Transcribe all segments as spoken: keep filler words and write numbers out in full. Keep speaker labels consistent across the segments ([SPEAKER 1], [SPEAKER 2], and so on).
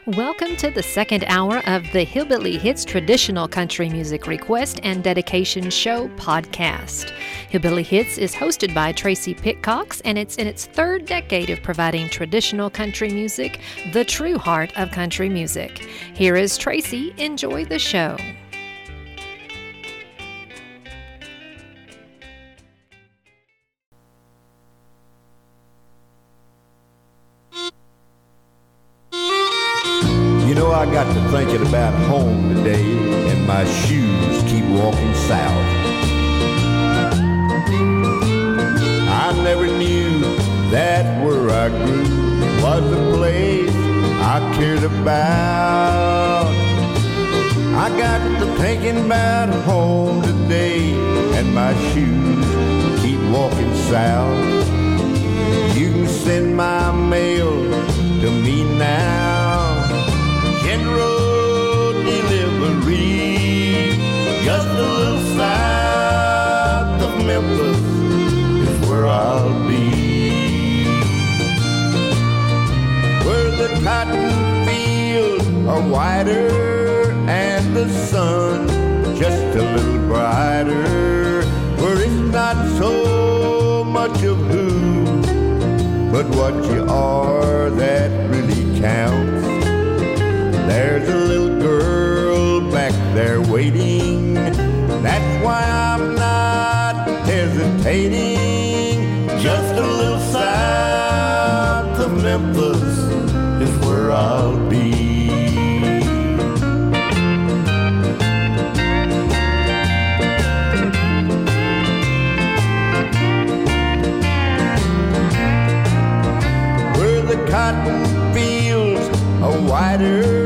[SPEAKER 1] Welcome to the second hour of the Hillbilly Hits Traditional Country Music Request and Dedication Show podcast. Hillbilly Hits is hosted by Tracy Pitcox, and it's in its third decade of providing traditional country music, the true heart of country music. Here is Tracy. Enjoy the show.
[SPEAKER 2] You know, I got to thinking about home today, and my shoes keep walking south. I never knew that where I grew was a place I cared about. I got to thinking about home today, and my shoes keep walking south. You can send my mail to me now. General delivery, just a little south of Memphis is where I'll be. Where the cotton fields are wider and the sun just a little brighter. Where it's not so much of who, but what you are that really counts. There's a little girl back there waiting. That's why I'm not hesitating. Just a little south of Memphis is where I'll be. Where the cotton fields are wider,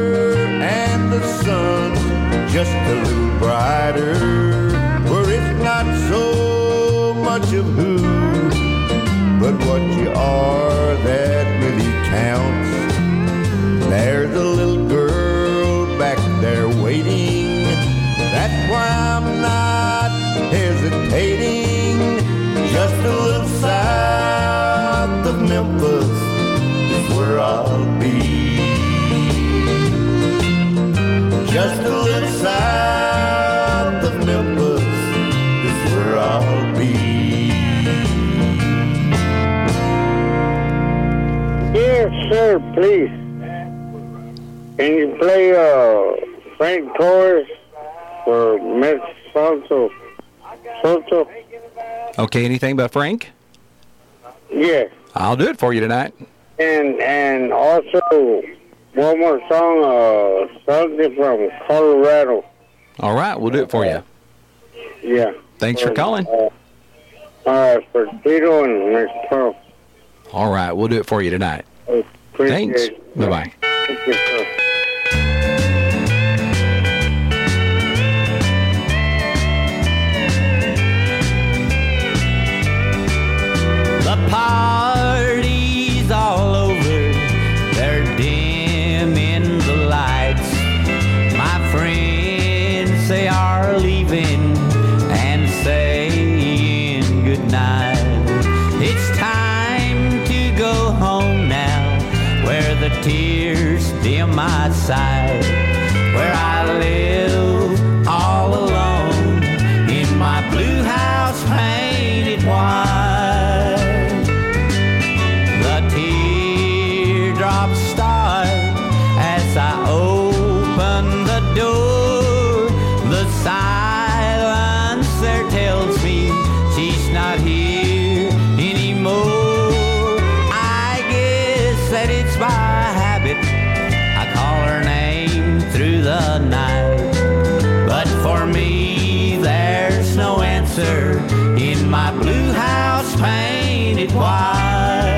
[SPEAKER 2] just a little brighter, where it's not so much of who, but what you are that really counts. There's a little girl back there waiting. That's why I'm not hesitating. Just a little south of Memphis is where I'll be. Just a little south of Memphis is where I'll be.
[SPEAKER 3] Yes, sir, please. Can you play uh, Frank Torres for Miss Soto? Soto?
[SPEAKER 4] Okay, anything but Frank?
[SPEAKER 3] Yes.
[SPEAKER 4] I'll do it for you tonight.
[SPEAKER 3] And and also one more song, uh, something from Colorado.
[SPEAKER 4] All right, we'll do it for you.
[SPEAKER 3] Yeah.
[SPEAKER 4] Thanks for calling.
[SPEAKER 3] Uh, uh, for Tito and Miss Pearl.
[SPEAKER 4] All right, we'll do it for you tonight.
[SPEAKER 3] Appreciate
[SPEAKER 4] Thanks.
[SPEAKER 3] it.
[SPEAKER 4] Bye-bye.
[SPEAKER 3] Thank you, sir.
[SPEAKER 5] The party's all over. They're dimming the lights. My friends, they are leaving and saying goodnight. It's time to go home now, where the tears dim my sight, where I live all alone in my blue house painted white. The teardrops start as I open the door. The silence there tells me she's not here anymore. I guess that it's by habit I call her name through the night, but for me there's no answer in my blue house painted white.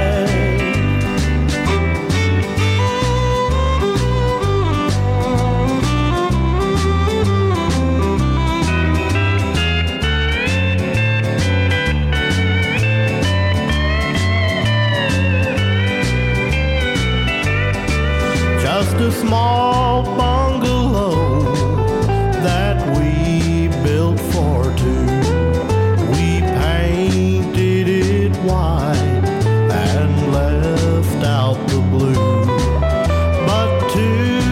[SPEAKER 6] Just a small bungalow that we built for two. We painted it white and left out the blue. But two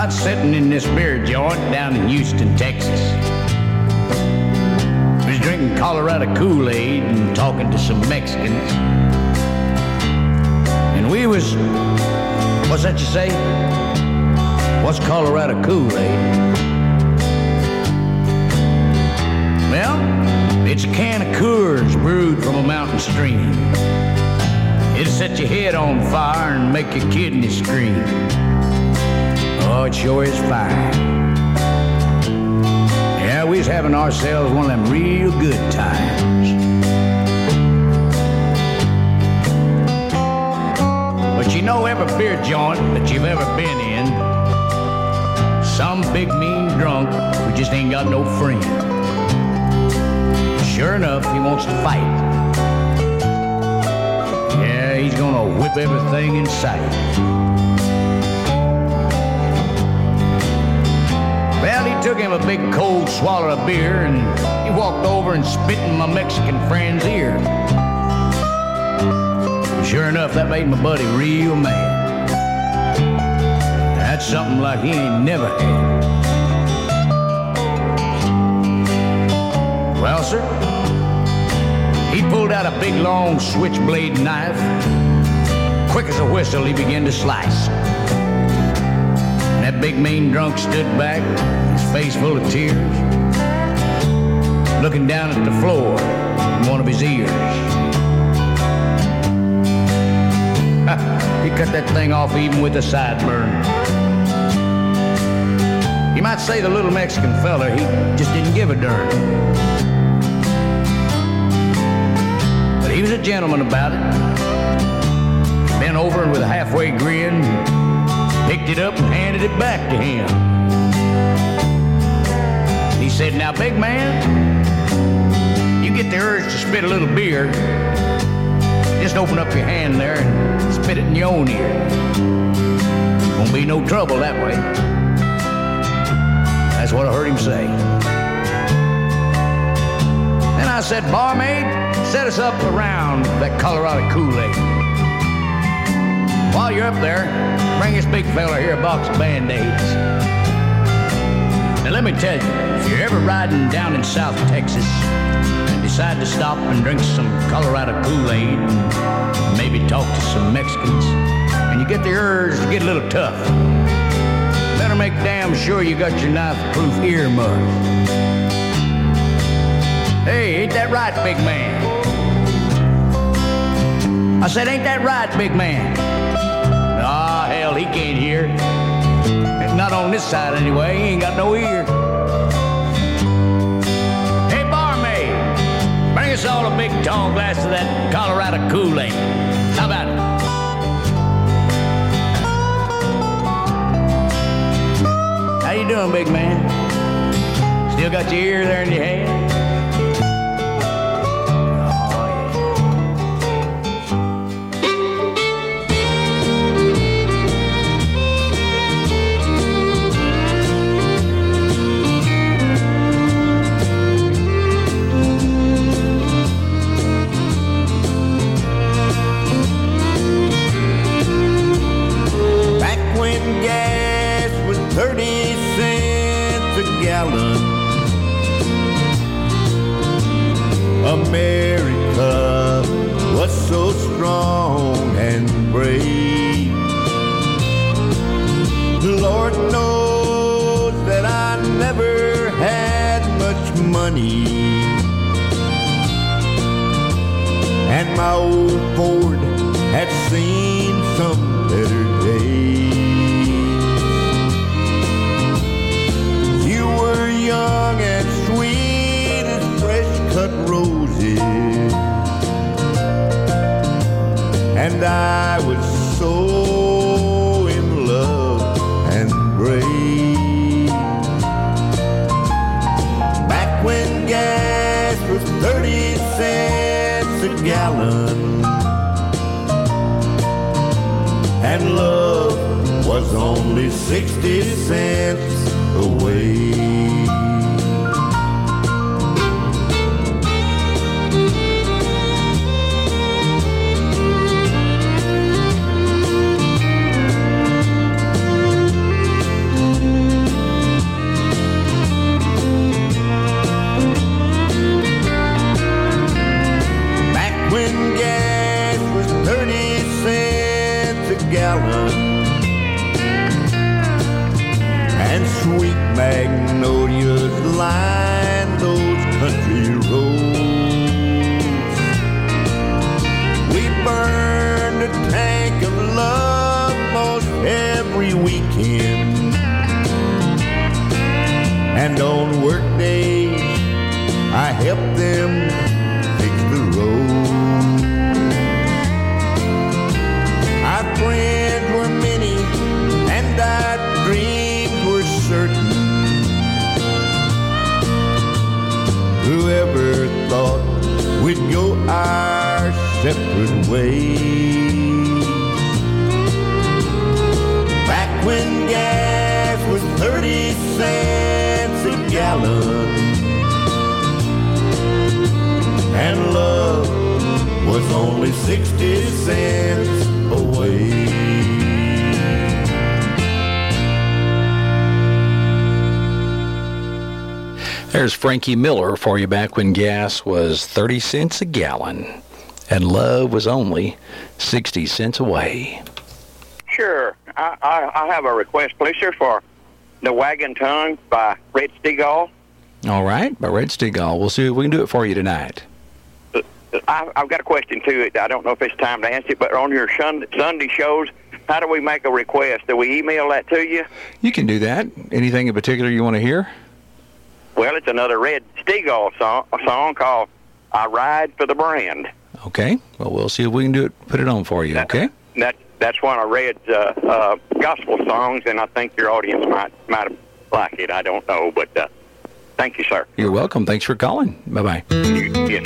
[SPEAKER 7] was sitting in this beer joint down in Houston, Texas. I was drinking Colorado Kool-Aid and talking to some Mexicans. And we was, what's that you say? What's Colorado Kool-Aid? Well, it's a can of Coors brewed from a mountain stream. It'll set your head on fire and make your kidneys scream. Oh, it sure is fine. Yeah, we was having ourselves one of them real good times. But you know, every beer joint that you've ever been in, some big mean drunk who just ain't got no friend. Sure enough, he wants to fight. Yeah, he's gonna whip everything in sight. Well, he took him a big cold swallow of beer and he walked over and spit in my Mexican friend's ear. Sure enough, that made my buddy real mad. That's something like he ain't never had. Well, sir, he pulled out a big, long switchblade knife. Quick as a whistle, he began to slice. And that big, mean drunk stood back, his face full of tears, looking down at the floor in one of his ears. He cut that thing off even with a sideburn. You might say the little Mexican fella, he just didn't give a darn. He was a gentleman about it. Bent over and with a halfway grin, picked it up and handed it back to him. He said, now, big man, you get the urge to spit a little beer, just open up your hand there and spit it in your own ear. Won't be no trouble that way. That's what I heard him say. Then I said, barmaid, set us up around that Colorado Kool-Aid. While you're up there, bring this big fella here a box of Band-Aids. Now let me tell you, if you're ever riding down in South Texas and decide to stop and drink some Colorado Kool-Aid and maybe talk to some Mexicans, and you get the urge to get a little tough, better make damn sure you got your knife-proof earmuffs. Hey, ain't that right, big man? I said, ain't that right, big man? Ah, hell, he can't hear. Not on this side anyway, he ain't got no ear. Hey, barmaid, bring us all a big tall glass of that Colorado Kool-Aid. How about it? How you doing, big man? Still got your ear there in your hand?
[SPEAKER 2] thirty cents a gallon. America was so strong and brave. Lord knows that I never had much money, and my old Ford had seen some better days. Young and sweet as fresh cut roses, and I was so in love and brave. Back when gas was thirty cents a gallon and love was only sixty cents away. and sweet magnolias line those country roads. We burned a tank of love most every weekend, and on work days I helped them fix the road. Our friends were many and our dreams were certain. Whoever thought we'd go our separate ways? Back when gas was thirty cents a gallon and love was only sixty cents away.
[SPEAKER 4] There's Frankie Miller for you. Back when gas was thirty cents a gallon and love was only sixty cents away.
[SPEAKER 8] Sure. I, I, I have a request, please, sir, for The Wagon Tongue by Red Stegall.
[SPEAKER 4] All right, by Red Stegall. We'll see if we can do it for you tonight.
[SPEAKER 8] I, I've got a question, too. I don't know if it's time to answer it, but on your Sunday shows, how do we make a request? Do we email that to you?
[SPEAKER 4] You can do that. Anything in particular you want to hear?
[SPEAKER 8] Well, it's another Red Stegall song, a song called I Ride for the Brand.
[SPEAKER 4] Okay. Well, we'll see if we can do it. Put it on for you, okay?
[SPEAKER 8] That, that That's one of Red's uh, uh, gospel songs, and I think your audience might might like it. I don't know, but uh, thank you, sir.
[SPEAKER 4] You're welcome. Thanks for calling. Bye-bye.
[SPEAKER 8] You, yes.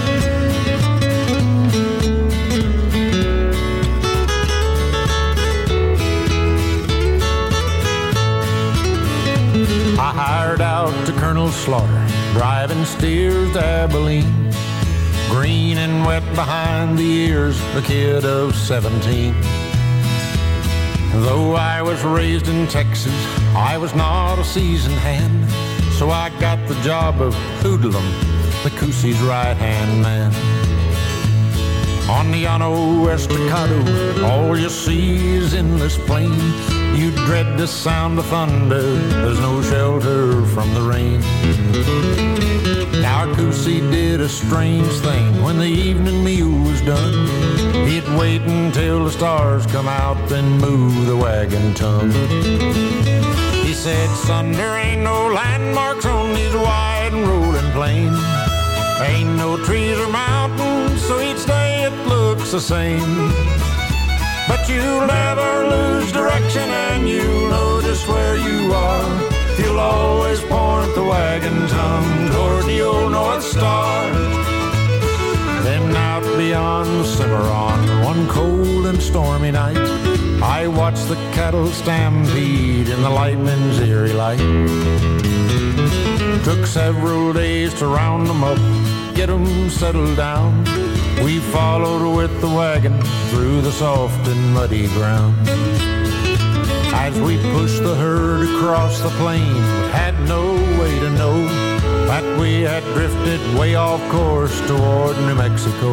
[SPEAKER 6] I hired out to Colonel Slaughter, driving steers to Abilene. Green and wet behind the ears, a kid of seventeen. Though I was raised in Texas, I was not a seasoned hand, so I got the job of Hoodlum, the Coosie's right-hand man. On the Llano Estacado, all you see is endless plain. You dread the sound of thunder, there's no shelter from the rain. Now Coosie did a strange thing when the evening meal was done. He'd wait until the stars come out, then move the wagon tongue. He said, son, there ain't no landmarks on these wide and rolling plains. Ain't no trees or mountains, so each day it looks the same. But you'll never lose direction and you'll know just where you are. You'll always point the wagon tongue toward the old North Star. Then out beyond the Cimarron, one cold and stormy night, I watched the cattle stampede in the lightning's eerie light. Took several days to round them up, get them settled down. We followed with the wagon through the soft and muddy ground. As we pushed the herd across the plain, we had no way to know that we had drifted way off course toward New Mexico.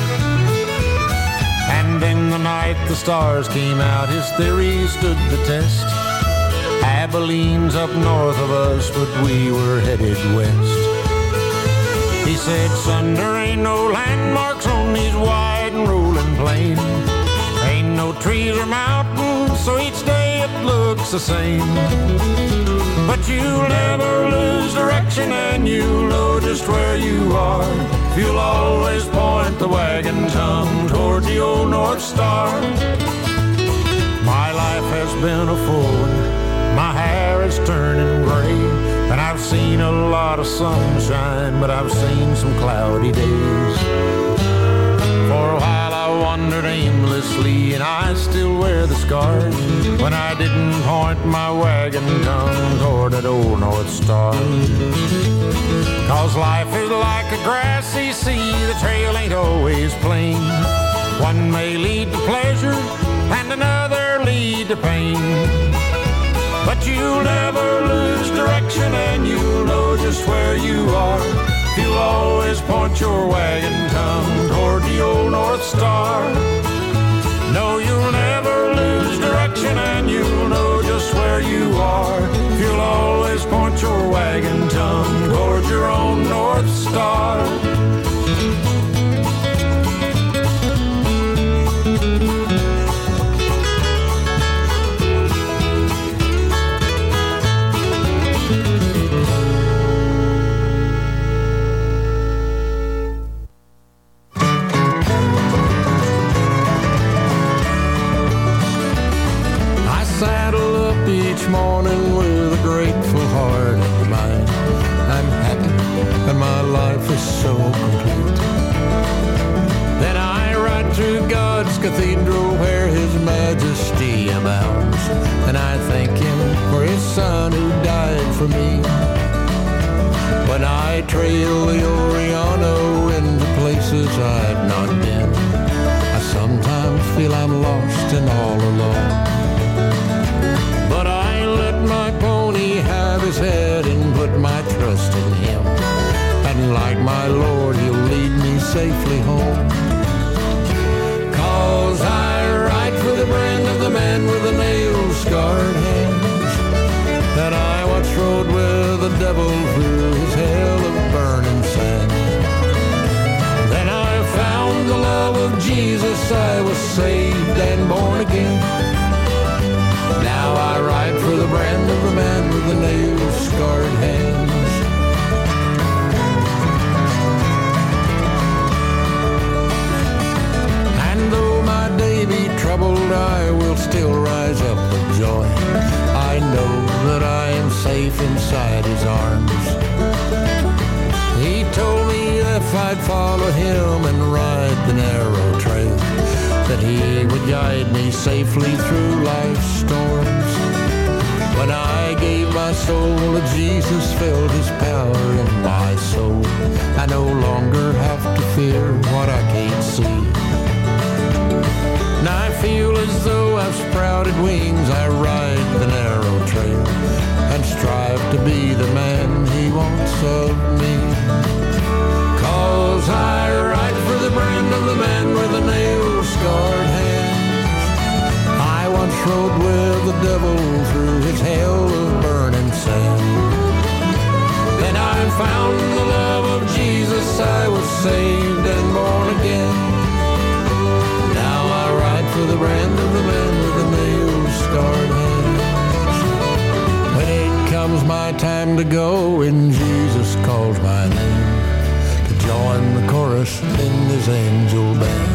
[SPEAKER 6] And in the night the stars came out, his theory stood the test. Abilene's up north of us, but we were headed west. He said, son, there ain't no landmarks on these wide and rolling plains. Ain't no trees or mountains, so each day it looks the same. But you'll never lose direction and you'll know just where you are. You'll always point the wagon tongue toward the old North Star. My life has been a full one, my hair is turning gray, and I've seen a lot of sunshine, but I've seen some cloudy days. For a while I wandered aimlessly, and I still wear the scars when I didn't point my wagon tongue toward that old North Star. Cause life is like a grassy sea, the trail ain't always plain. One may lead to pleasure, and another lead to pain. But you'll never lose direction and you'll know just where you are. You'll always point your wagon tongue toward the old North Star. No, you'll never lose direction and you'll know just where you are. saddle up each morning with a grateful heart of mine. I'm happy and my life is so complete. Then I ride through God's cathedral where his majesty abounds, and I thank him for his son who died for me. When I trail the Oriano into places I've not been, I sometimes feel I'm lost and all alone. But I let my pony have his head and put my trust in him, and like my Lord, he'll lead me safely home. 'Cause I ride for the brand of the man with the nail-scarred hands that I once rode with the devil through his hell of burning sand. Then I found the love of Jesus, I was saved and born again. Now I ride for the brand of the man with the nail-scarred hands. And though my day be troubled, I will still rise up with joy. I know that I am safe inside his arms. He told me if I'd follow him and ride the narrow trail, that he would guide me safely through life's storms. When I gave my soul to Jesus, felt his power in my soul. I no longer have to fear what I can't see. And I feel as though I've sprouted wings. I ride the narrow trail and strive to be the man he wants of me. 'Cause I ride for the brand of the man with the nail-scarred hands. I once rode with the devil through his hell of burning sand. Then I found the love of Jesus, I was saved and born again. Now I ride for the brand of the man with the nail-scarred hands. When it comes my time to go and Jesus calls my name, to join the chorus in his angel band,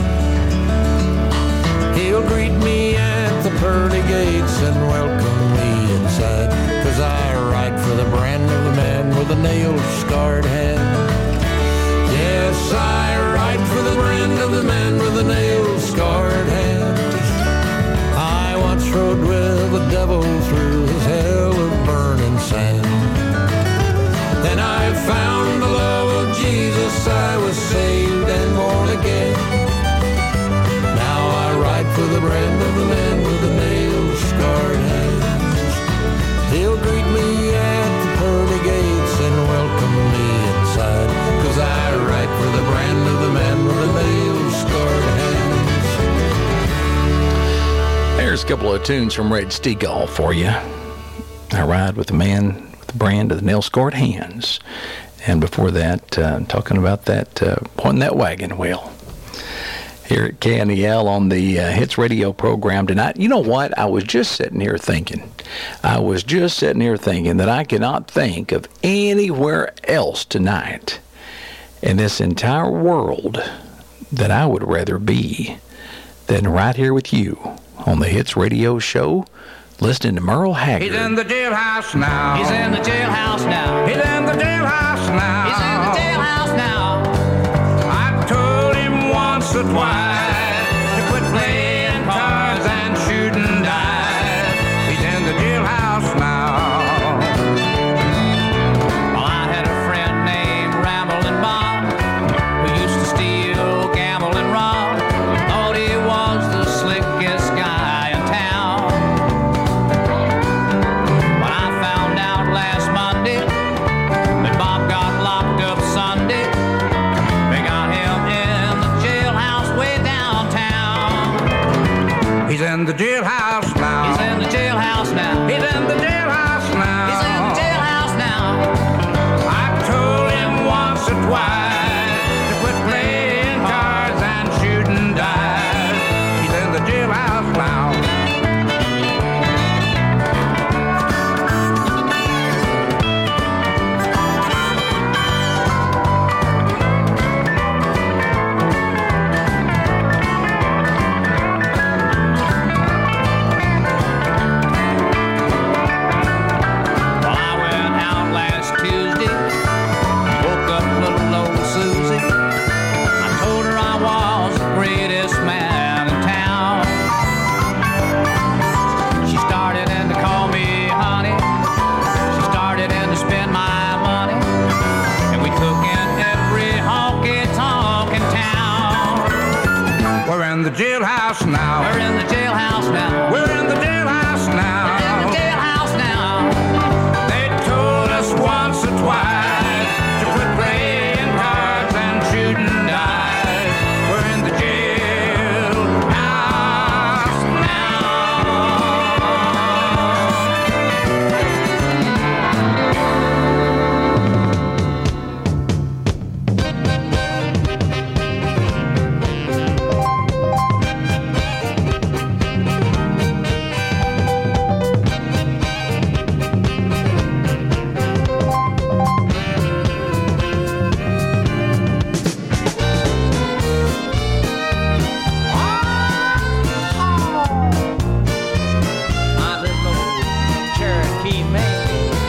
[SPEAKER 6] he'll greet me at the pearly gates and welcome me inside. 'Cause I ride for the brand of the man with the nail-scarred hand. Yes, I ride for the brand of the man with the nail-scarred hands. I once rode with the devil through his hell of burning sand. Then I found the love of Jesus, I was saved and born again. Now I ride for the brand of the man with the nail-scarred hands. He'll greet me at the pearly gates and welcome me inside. 'Cause I ride for the brand of the man with the nail-scarred hands.
[SPEAKER 4] There's a couple of tunes from Red Steagall for you. I ride with the man with the brand of the nail-scarred hands. And before that, uh, talking about that, uh, pointing that wagon wheel. Here at K N E L on the uh, Hits Radio program tonight. You know what? I was just sitting here thinking. I was just sitting here thinking that I cannot think of anywhere else tonight in this entire world that I would rather be than right here with you on the Hits Radio show, listening to Merle Haggard.
[SPEAKER 5] He's in the jailhouse now.
[SPEAKER 7] He's in the jailhouse now.
[SPEAKER 5] He's in the jailhouse now.
[SPEAKER 7] He's in the jailhouse now.
[SPEAKER 5] I told him once or twice to quit playing cards and shoot and dive. He's in the jailhouse now.
[SPEAKER 7] Well, I had a friend named Ramblin' Bob who used to steal, gamble, and rob. Thought he was the slickest guy in town. When I found out last Monday that Bob got locked up Sunday, they got him in the jailhouse way down.
[SPEAKER 5] jailhouse now.
[SPEAKER 7] We're in the jailhouse now.
[SPEAKER 5] We're in the jailhouse now.
[SPEAKER 7] We're in the jailhouse now.
[SPEAKER 5] They told us once or twice to quit playing cards and shooting dice. We're in the jailhouse now.
[SPEAKER 7] My little old Cherokee man.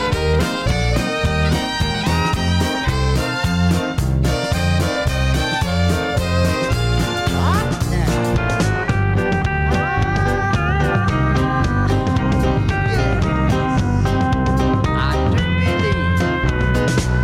[SPEAKER 7] I do believe.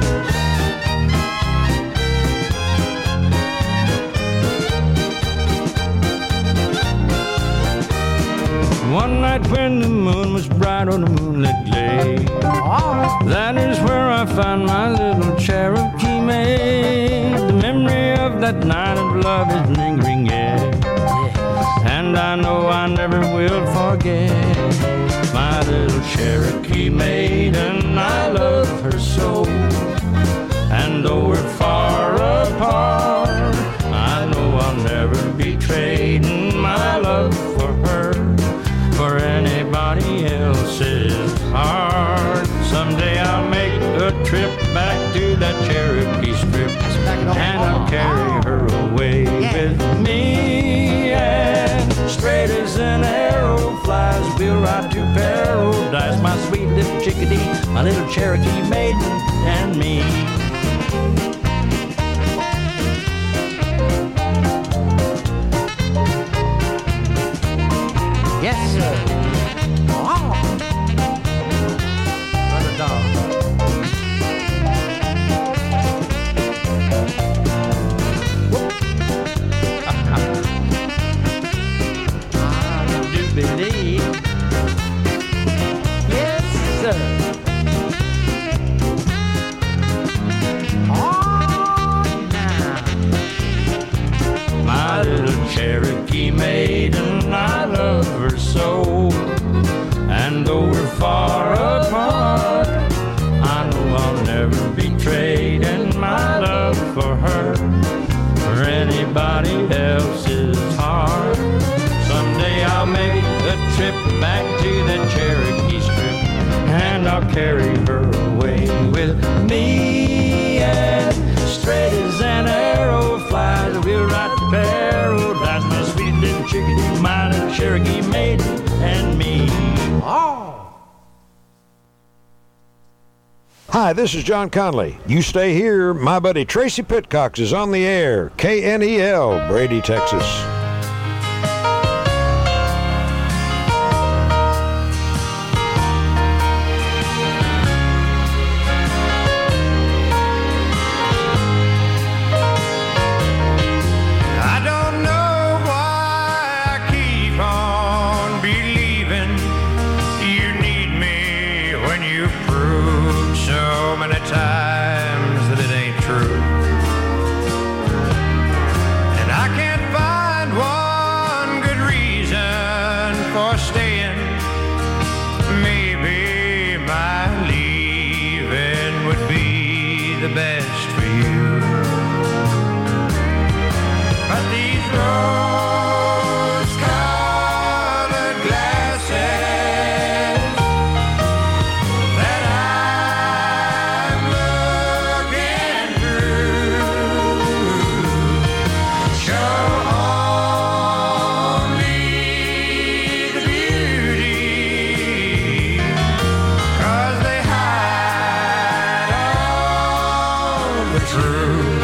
[SPEAKER 6] One night when the moon was bright on a moonlit lake, that is where I found my little Cherokee maid. The memory of that night of love is lingering yet, and I know I never will forget my little Cherokee maid, and I love her so. And though we're far apart, I know I'll never be trading my love for her for anybody else's heart. Someday I'll make a trip back to that Cherokee Strip, and I'll carry her away with me. And straight as an arrow flies, we'll ride to paradise, my sweet little chickadee, my little Cherokee maiden, and me.
[SPEAKER 7] Yes, sir. Wow. Brother Dog. I do believe. Yes, sir. Oh, now.
[SPEAKER 6] My little Cherokee maiden, I love her so. And though we're far apart, I know I'll never be trading my love for her for anybody else's heart. Someday I'll make a trip back to the Cherokee Strip, and I'll carry her away with me. And straight as an arrow flies, we'll ride to paradise, my sweet little chickadee, my little Cherokee maiden, and me.
[SPEAKER 9] Hi, this is John Conley. You stay here. My buddy Tracy Pitcox is on the air. K N E L, Brady, Texas.
[SPEAKER 5] I don't know why I keep on believing you need me when you've proved so many times that it ain't true. And I can't find one good reason for staying. Maybe my leaving would be the best for you. But these rose-colored glasses that I'm looking through show only the beauty, 'cause they hide all the truth.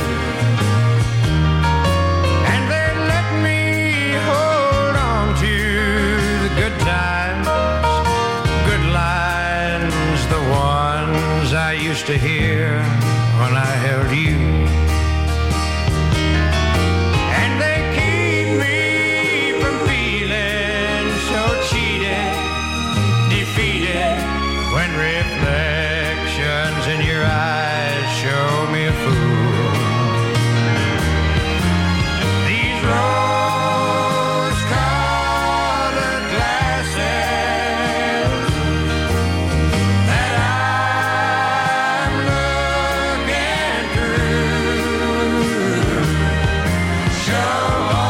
[SPEAKER 5] And they let me hold on to the good times, good lines, the ones I used to hear when I held you. And they keep me from feeling when reflections in your eyes show me a fool. These rose-colored glasses that I'm looking through show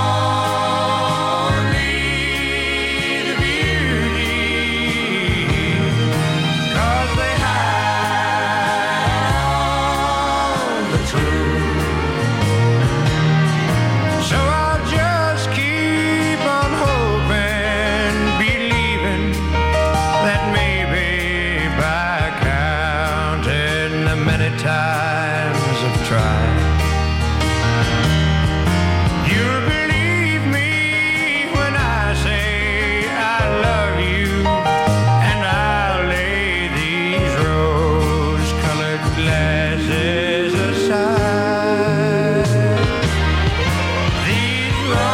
[SPEAKER 5] only the beauty, 'cause they hide all the truth. So I'll just keep on hoping, believing that maybe by counting the many times I've tried, you'll believe me when I say I love you, and I'll lay these rose-colored glasses aside. These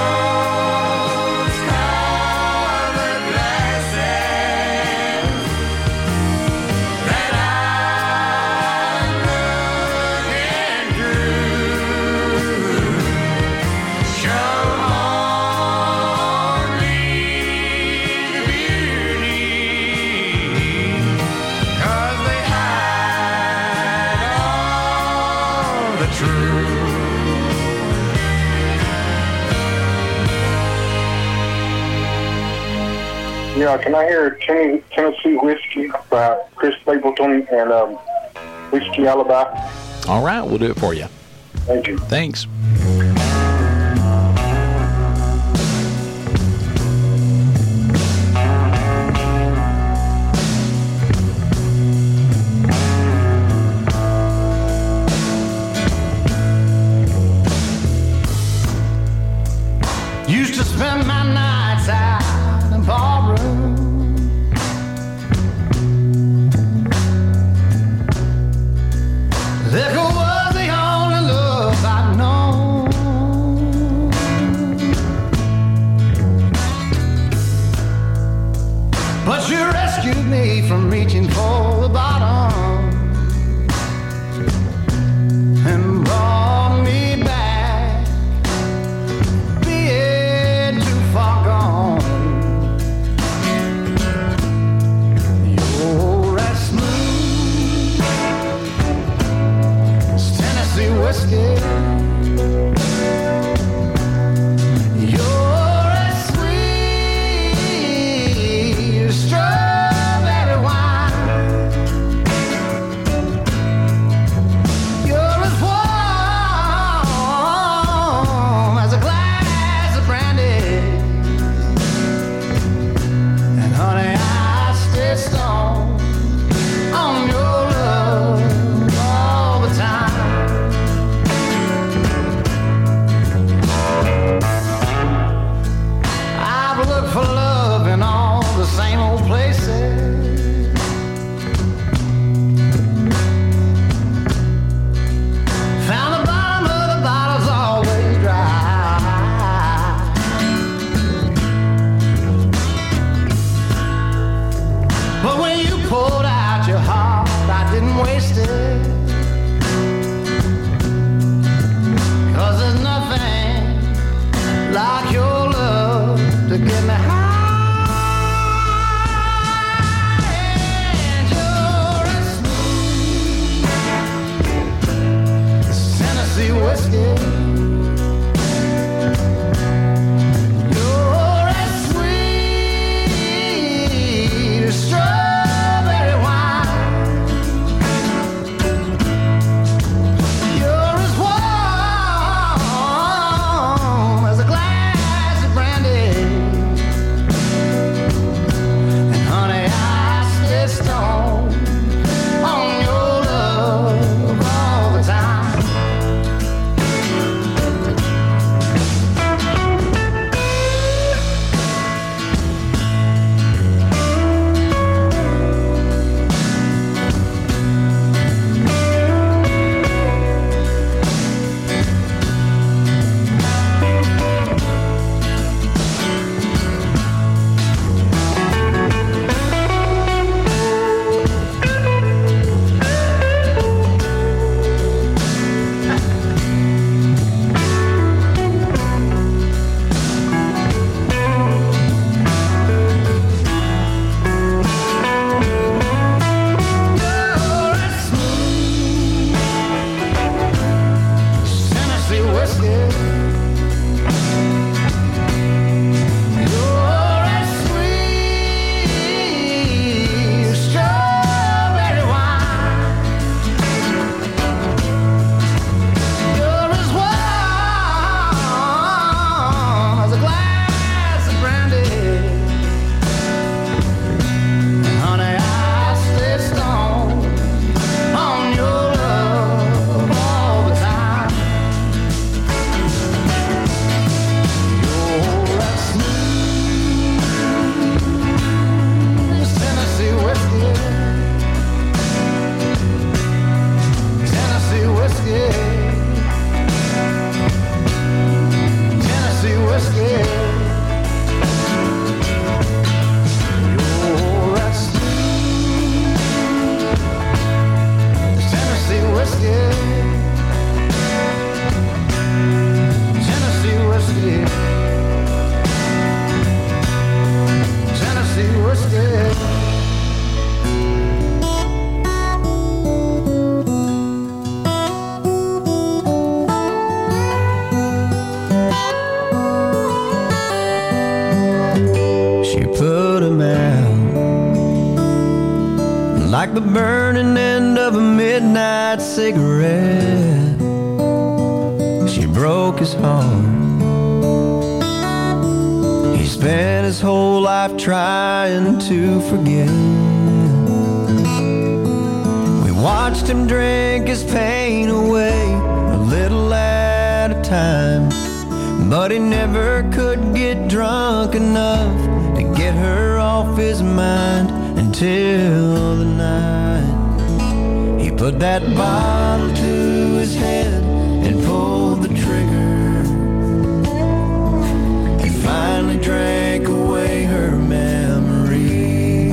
[SPEAKER 5] rose-colored glasses that I'm looking through show only the beauty, 'cause they hide all the truth.
[SPEAKER 3] Yeah, can I hear Ten- Tennessee Whiskey by Chris Stapleton and um, Whiskey Alibi?
[SPEAKER 4] All right, we'll do it for you.
[SPEAKER 3] Thank you.
[SPEAKER 4] Thanks.
[SPEAKER 7] Used to spend my nights out in ballroom. Liquor was the only love I'd known. But you rescued me from reaching for the bottom and brought me back, being too far gone. You're as smooth as Tennessee whiskey. You're as sweet as strawberry wine. You're as warm as a glass of brandy. And honey, I stay strong on your love all the time. I've looked for love in all the same old places. Found the bottom of the bottle's always dry. But when you pulled out your heart, I didn't waste it. 'Cause there's nothing like your love to get me high. And you're as smooth as Tennessee whiskey. You're as sweet as strawberry wine. You're as warm as a glass of brandy.
[SPEAKER 10] like the burning end of a midnight cigarette. She broke his heart. He spent his whole life trying to forget. We watched him drink his pain away, a little at a time, but he never could get drunk enough to get her off his mind until the night he put that bottle to his head and pulled the trigger and finally drank away her memory.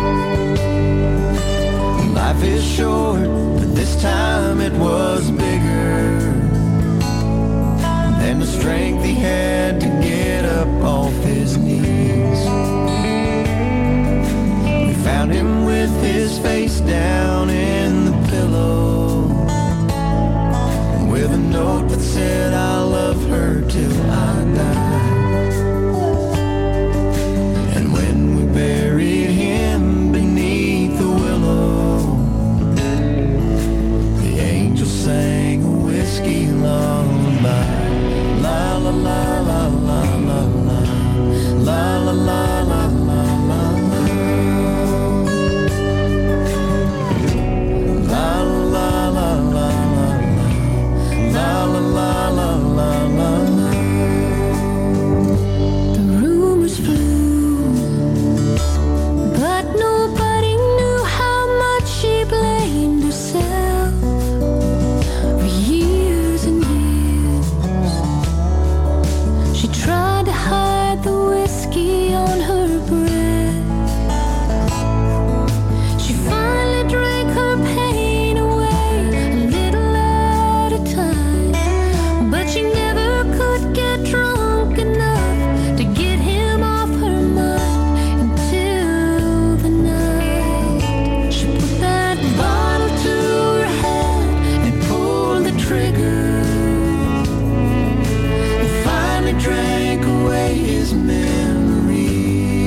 [SPEAKER 10] Life is short, but this time it was bigger than the strength he had to get up off his knees. We found him with his face down in the pillow, with a note that said, I love her till I die. And when we buried him beneath the willow, the angel sang a whiskey lullaby. La la la la la la la, la la la la la la la, la la la la la, la la la la la la. The rumors flew, but nobody knew how much she blamed herself for years and years. She tried to hide the whiskey on her breath. She finally drank her pain away, a little at a time, but she never could get drunk enough to get him off her mind until the night she put that bottle to her head and pulled the trigger. Finally drank away his memory.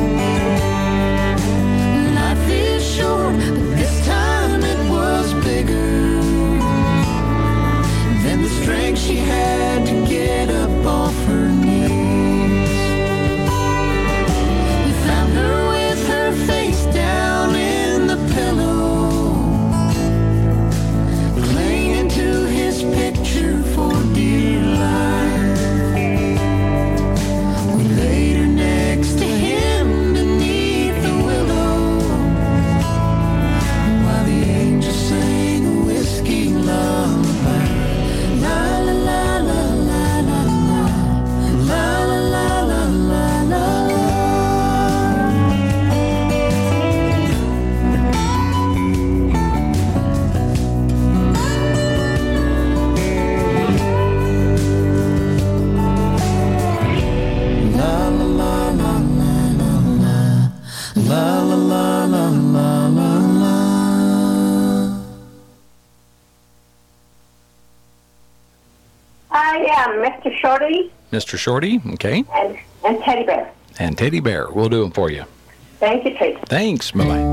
[SPEAKER 10] Life is short, but this time it was bigger than the strength she had to get up off her knees. We found her with her face down in the pillow, clinging to his picture for dear life. We laid her next to him beneath the willow, while the angel sang a whiskey lullaby. La la la la la la la, la la la la la la. La la la la la la la, la la la la la la la.
[SPEAKER 11] I am Mister Shorty
[SPEAKER 4] Mister Shorty, okay.
[SPEAKER 11] and, and Teddy Bear.
[SPEAKER 4] And Teddy Bear. We'll do them for you.
[SPEAKER 11] Thank you, Tracy.
[SPEAKER 4] Thanks. Bye-bye.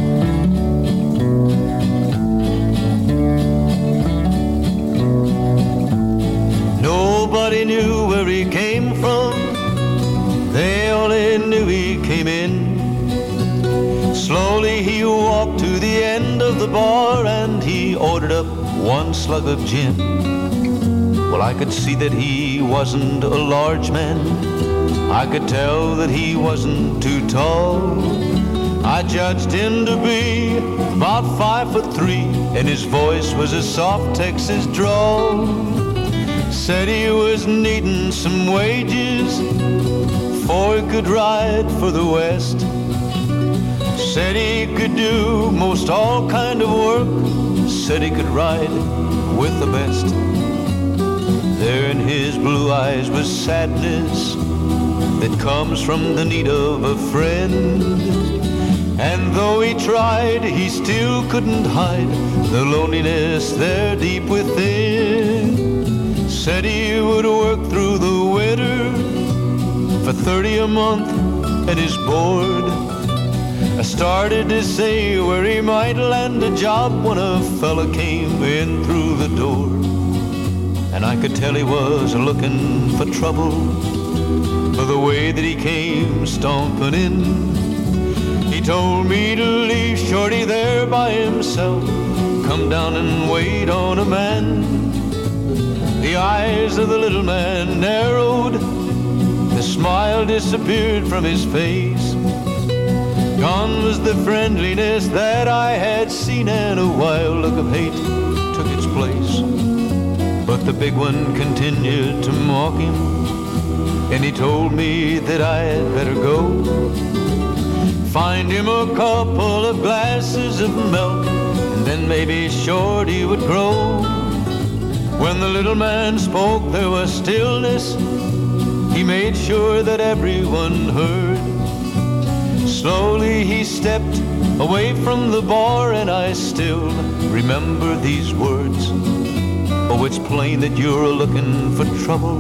[SPEAKER 10] Nobody knew where he came from. They only knew he came in. Slowly he walked to the end of the bar and he ordered up one slug of gin. Well, I could see that he wasn't a large man. I could tell that he wasn't too tall. I judged him to be about five foot three, and his voice was a soft Texas drawl. Said he was needing some wages before he could ride for the West. Said he could do most all kind of work. Said he could ride with the best. There in his blue eyes was sadness that comes from the need of a friend. And though he tried, he still couldn't hide the loneliness there deep within. Said he would work through the winter for thirty a month and his board. started to say where he might land a job when a fella came in through the door. And I could tell he was looking for trouble for the way that he came stomping in. He told me to leave Shorty there by himself, come down and wait on a man. The eyes of the little man narrowed, the smile disappeared from his face. Gone was the friendliness that I had seen, and a wild look of hate took its place. But the big one continued to mock him, and he told me that I had better go. Find him a couple of glasses of milk, and then maybe Shorty would grow. When the little man spoke, there was stillness. He made sure that everyone heard. Slowly he stepped away from the bar, and I still remember these words. Oh, it's plain that you're looking for trouble.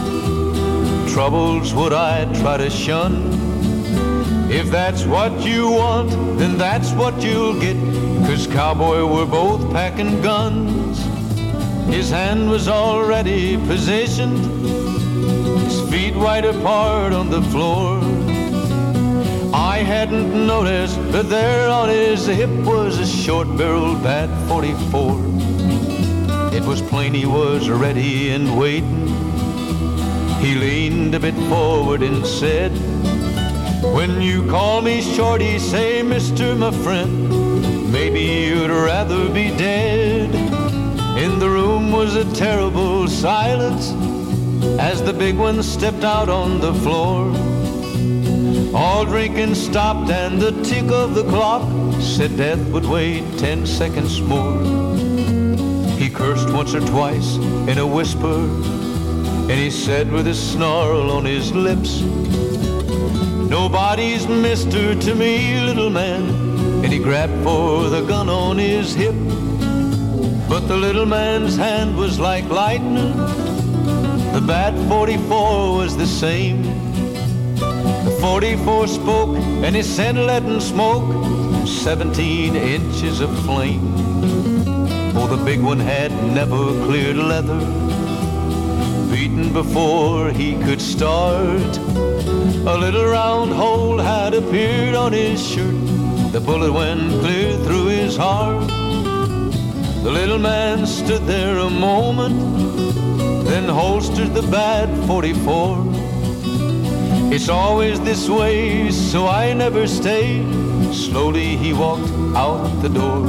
[SPEAKER 10] Trouble's what I try to shun. If that's what you want, then that's what you'll get. 'Cause cowboy, we're both packing guns. His hand was already positioned, his feet wide apart on the floor. I hadn't noticed that there on his hip was a short-barreled Bat forty-four. It was plain he was ready and waiting. He leaned a bit forward and said, when you call me Shorty, say, mister, my friend, maybe you'd rather be dead. In the room was a terrible silence as the big one stepped out on the floor. All drinking stopped, and the tick of the clock said death would wait ten seconds more. He cursed once or twice in a whisper, and he said with a snarl on his lips, nobody's mister to me, little man. And he grabbed for the gun on his hip, but the little man's hand was like lightning. The Bat forty-four was the same. The forty-four spoke, and it sent leaden smoke, seventeen inches of flame. Oh, the big one had never cleared leather, beaten before he could start. A little round hole had appeared on his shirt. The bullet went clear through his heart. The little man stood there a moment, then holstered the Bat forty-four. It's always this way, so I never stayed. Slowly he walked out the door.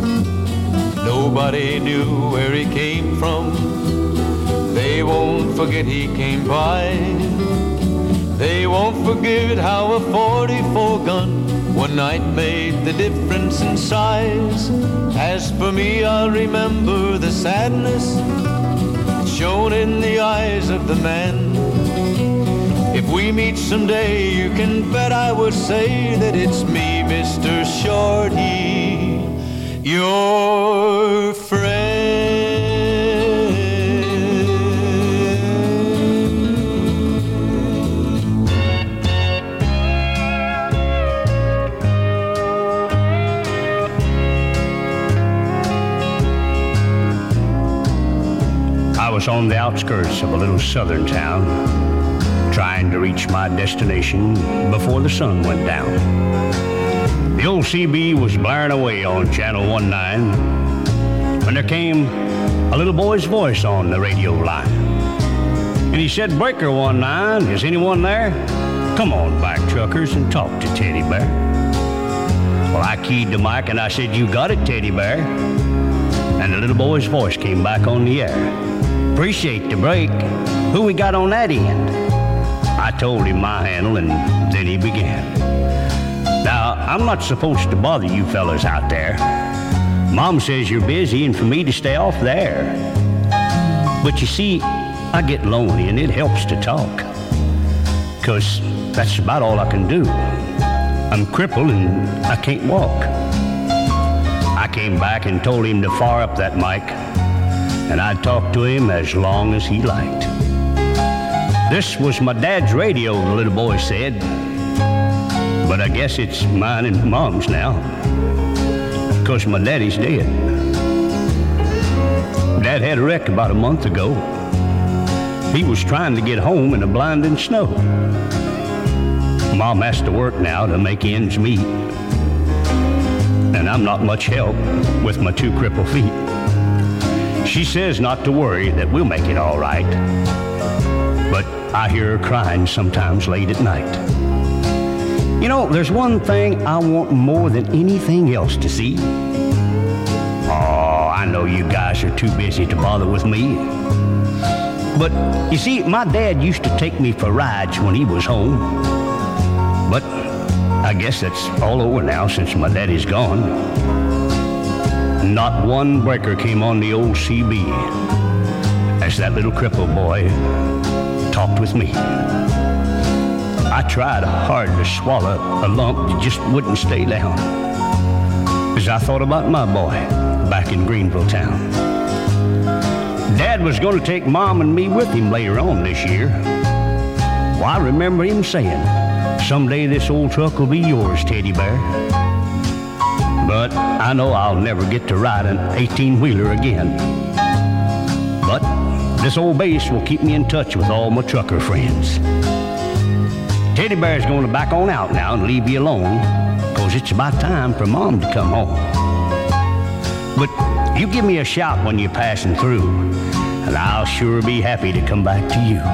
[SPEAKER 10] Nobody knew where he came from. They won't forget he came by. They won't forget how a forty-four gun one night made the difference in size. As for me, I'll remember the sadness shown in the eyes of the man. If we meet someday, you can bet I would say that it's me, Mister Shorty, your friend.
[SPEAKER 7] I was on the outskirts of a little southern town, trying to reach my destination before the sun went down. The old C B was blaring away on channel one nine when there came a little boy's voice on the radio line. And he said, Breaker one nine, is anyone there? Come on back, truckers, and talk to Teddy Bear. Well, I keyed the mic and I said, you got it, Teddy Bear. And the little boy's voice came back on the air. Appreciate the break. Who we got on that end? I told him my handle, and then he began. Now, I'm not supposed to bother you fellas out there. Mom says you're busy and for me to stay off the air. But you see, I get lonely and it helps to talk, 'cause that's about all I can do. I'm crippled and I can't walk. I came back and told him to fire up that mic, and I'd talk to him as long as he liked. This was my dad's radio, the little boy said. But I guess it's mine and Mom's now, 'cause my daddy's dead. Dad had a wreck about a month ago. He was trying to get home in the blinding snow. Mom has to work now to make ends meet, and I'm not much help with my two crippled feet. She says not to worry, that we'll make it all right, but I hear her crying sometimes late at night. You know, there's one thing I want more than anything else to see. Oh, I know you guys are too busy to bother with me. But, you see, my dad used to take me for rides when he was home. But I guess that's all over now since my daddy's gone. Not one breaker came on the old C B as that little crippled boy talked with me. I tried hard to swallow a lump that just wouldn't stay down as I thought about my boy back in Greenville town. Dad was going to take Mom and me with him later on this year. Well, I remember him saying, "Someday this old truck will be yours, Teddy Bear." But I know I'll never get to ride an eighteen-wheeler again. But this old bass will keep me in touch with all my trucker friends. Teddy Bear's going to back on out now and leave you alone, 'cause it's about time for Mom to come home. But you give me a shout when you're passing through, and I'll sure be happy to come back to you.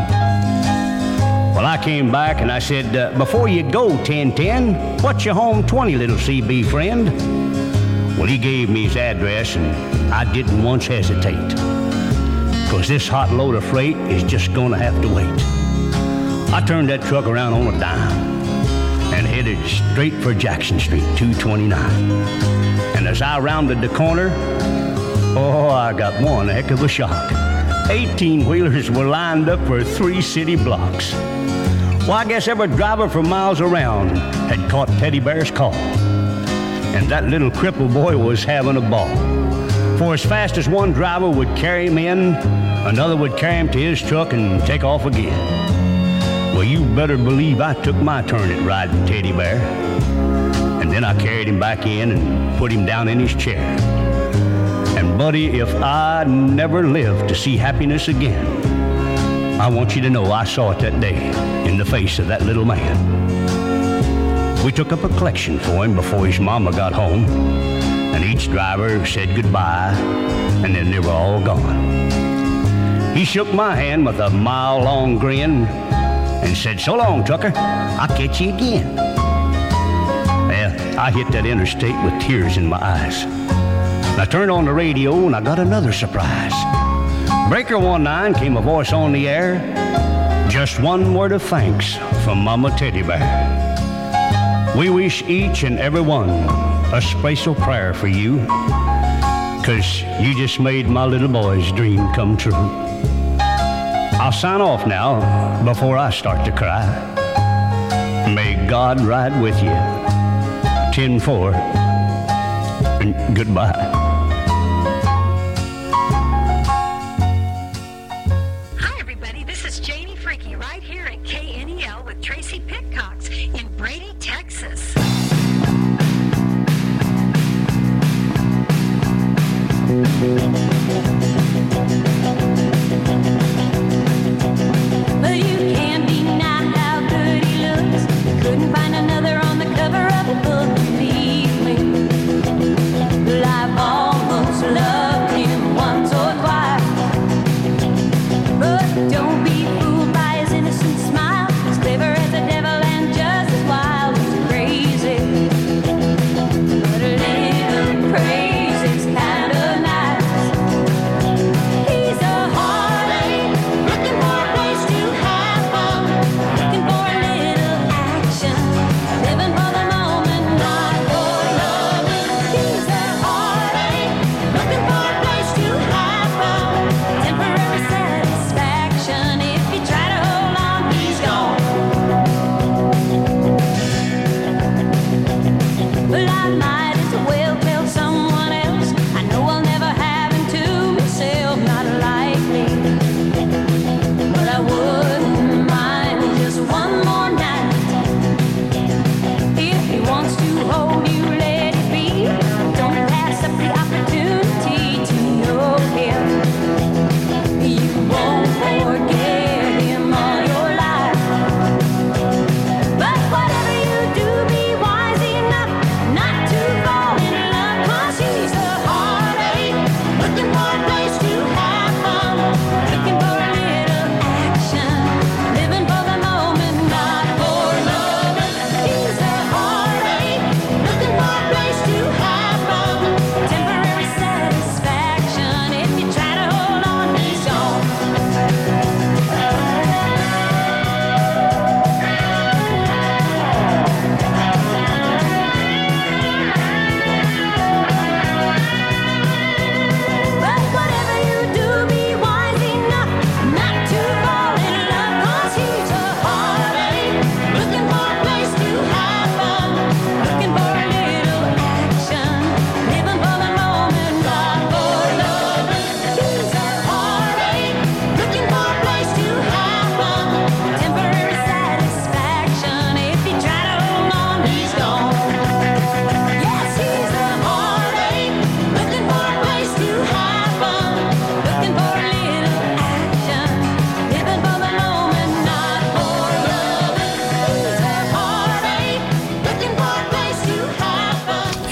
[SPEAKER 7] Well, I came back and I said, uh, before you go, ten ten, what's your home twenty, little C B friend? Well, he gave me his address, and I didn't once hesitate, 'cause this hot load of freight is just going to have to wait. I turned that truck around on a dime and headed straight for Jackson Street, two twenty-nine. And as I rounded the corner, oh, I got one heck of a shock. eighteen-wheelers were lined up for three city blocks. Well, I guess every driver for miles around had caught Teddy Bear's call. And that little crippled boy was having a ball. For as fast as one driver would carry him in, another would carry him to his truck and take off again. Well, you better believe I took my turn at riding Teddy Bear. And then I carried him back in and put him down in his chair. And buddy, if I never live to see happiness again, I want you to know I saw it that day in the face of that little man. We took up a collection for him before his mama got home, and each driver said goodbye, and then they were all gone. He shook my hand with a mile-long grin and said, "So long, trucker, I'll catch you again." Well, I hit that interstate with tears in my eyes. I turned on the radio and I got another surprise. Breaker one nine came a voice on the air. Just one word of thanks from Mama Teddy Bear. We wish each and every one a special prayer for you, 'cause you just made my little boy's dream come true. I'll sign off now before I start to cry. May God ride with you. ten four, and goodbye.
[SPEAKER 12] Hi, everybody. This is Janie Freaky right here at K N E L with Tracy Pitcox in Brady, Texas.
[SPEAKER 13] But you can't deny how good he looks. Couldn't find another on the cover of a book, believe me. Well, I've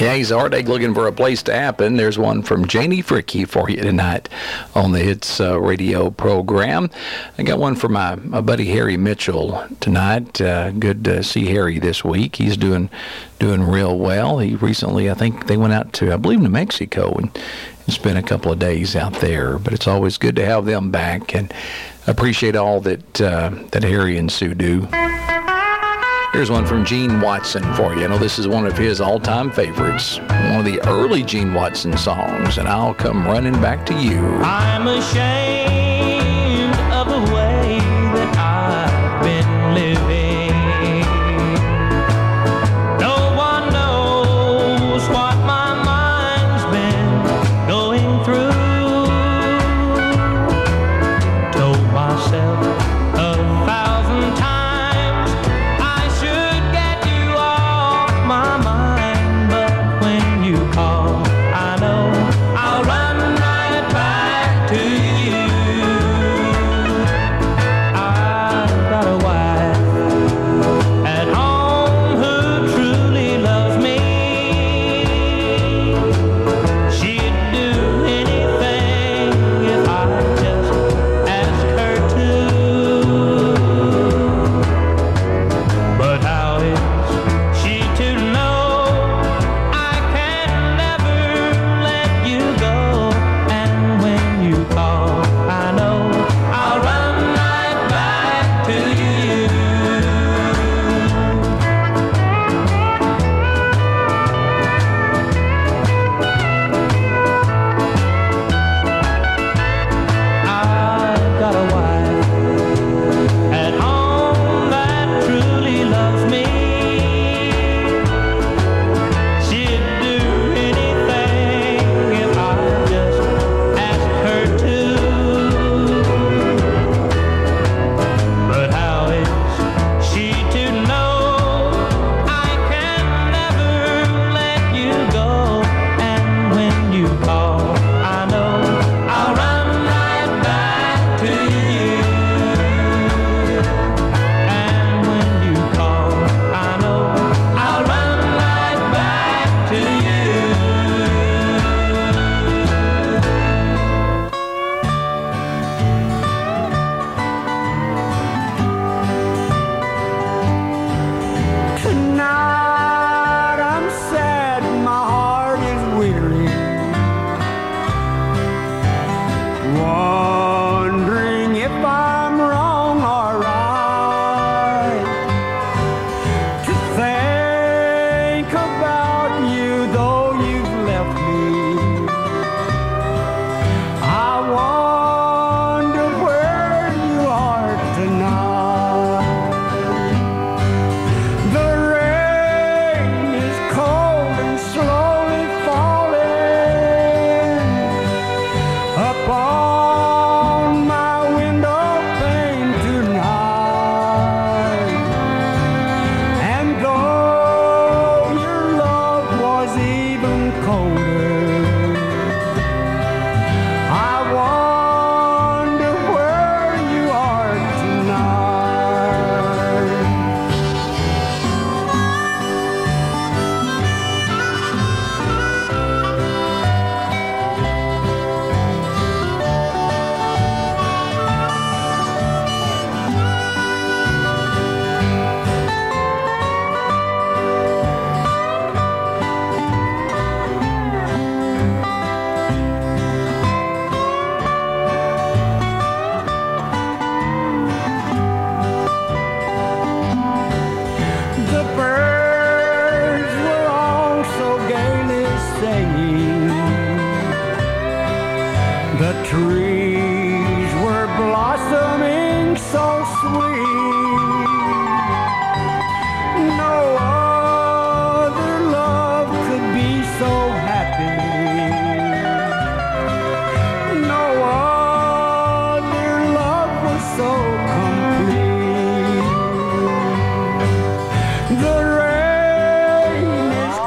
[SPEAKER 4] Yeah, he's already looking for a place to happen. There's one from Janie Fricky for you tonight on the Hits uh, radio program. I got one for my, my buddy Harry Mitchell tonight. Uh, good to see Harry this week. He's doing doing real well. He recently, I think they went out to, I believe, New Mexico and spent a couple of days out there. But it's always good to have them back, and appreciate all that uh, that Harry and Sue do. Here's one from Gene Watson for you. I know this is one of his all-time favorites, one of the early Gene Watson songs, and I'll come running back to you.
[SPEAKER 14] I'm ashamed of the way that I've been living. No one knows what my mind's been going through. Told myself a thousand times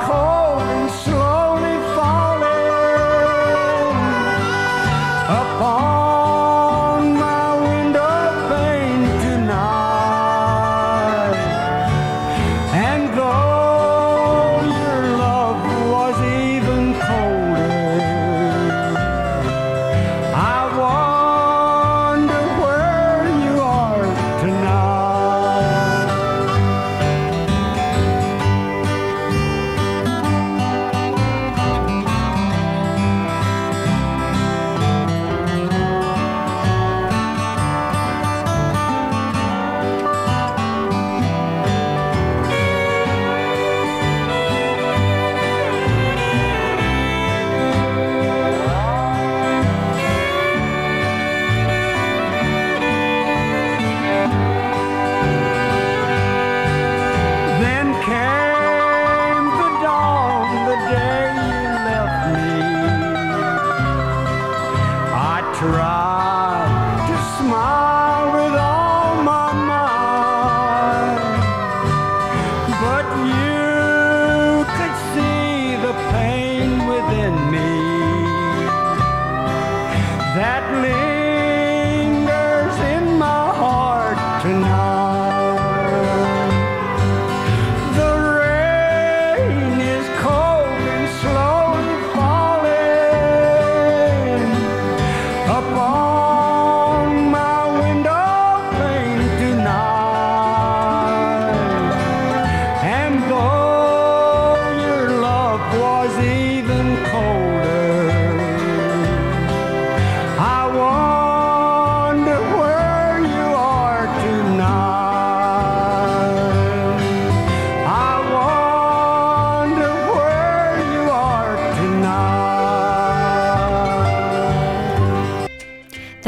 [SPEAKER 15] upon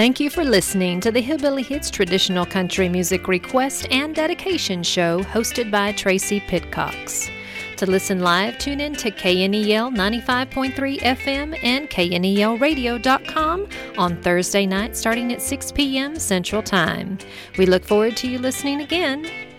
[SPEAKER 1] Thank you for listening to the Hillbilly Hits Traditional Country Music Request and Dedication Show hosted by Tracy Pitcox. To listen live, tune in to K N E L ninety-five point three F M and K N E L radio dot com on Thursday night starting at six p.m. Central Time. We look forward to you listening again.